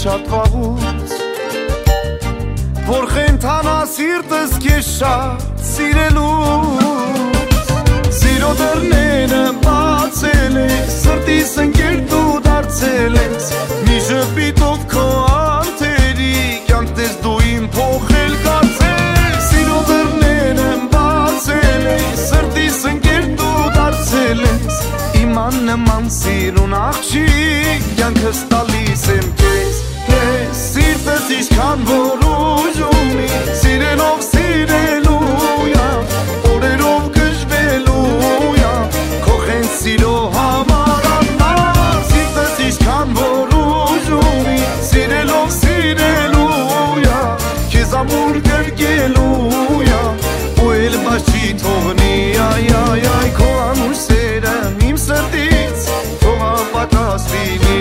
շատ վաղուց Որ խենթանա սիրտս քեզ շատ սիրելուց Սիրո դռները բացել ես Սրտիս ընկեր դու դարձել ես Մի ժպիտով քո անթերի Կյանք տես դու իմ փոխել կարծես Սիրո դռները բացել ես Սրտիս ընկեր դու դարձել ես Իման նման սիրուն աղջիկ Կյանքս տալիս եմ քեզ Ես սիրտս ինչքան որ ուժ ունի Սիրելով սիրելույա Օրերով գժվելույա Քո խեն սիրո համար անմար Սիրտս ինչքան որ ուժ ունի Սիրելով սիրելույա Քեզ ամուր գրկելույա Ու էլ բաց չի թողնի Այ այ այ քո անուշ սերը Իմ սրտից թող ապատած լինի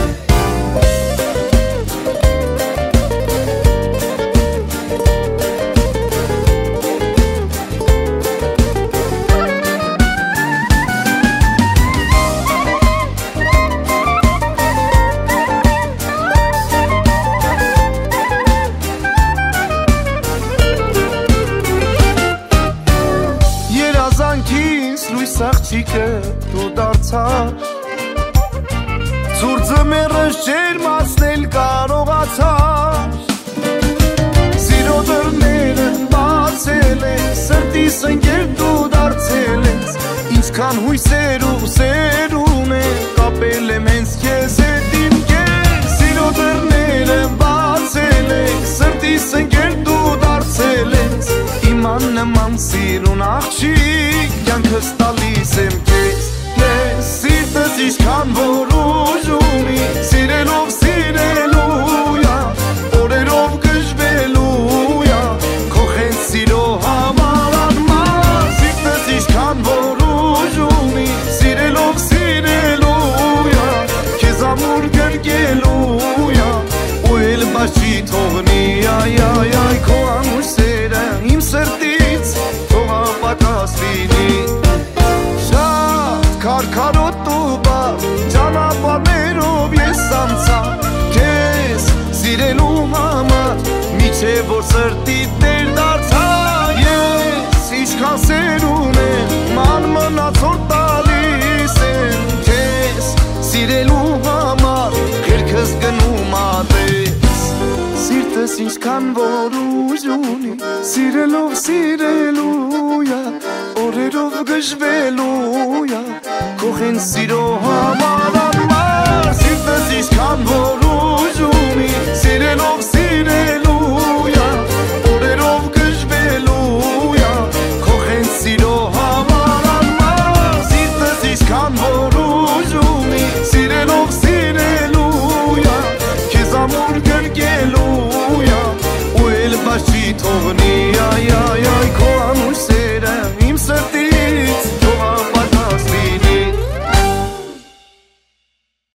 Աղջիկը դու դարձար Ցուրտ ձմեռս ջերմացնել կարողացար Սիրո դռները բացել ես Սրտիս ընկեր դու դարձել ես Ինչքան հույսեր ու սեր ունեմ Կապել եմ հենց քեզ հետ իմ կես Սիրո դռները բացել ես Սրտիս ընկեր դու դարձել ես Իման նման սիրուն աղջիկ Կյանքս տալիս եմ քեզ Ես սիրտս ինչքան որ ուժ ունի Սիրելով սիրելույա Օրերով գժվելույա Քո խեն սիրո համար անմար Սիրտս ինչքան որ ուժ ունի Սիրելով սիրելույա Քեզ ամուր գրկելույա Ու էլ բաց չի թողնի Այ այ այ քո անուշ սերը Իմ սրտից թող ապատած լինի Քարքարոտ ու բավ ճանապարհներով ես անցա Քեզ սիրելու համար Միչև որ սրտի տեր դարձա Ես ինչքան սեր ունեմ ման մնացոր տալիս եմ Քեզ սիրելու համար խելքս գնում ատես Սիրտս ինչքան որ ուժ ունի Սիրելով սիրելույա Օրերով գժվելույա Քո խեն սիրո համար անմար Սիրտս ինչքան որ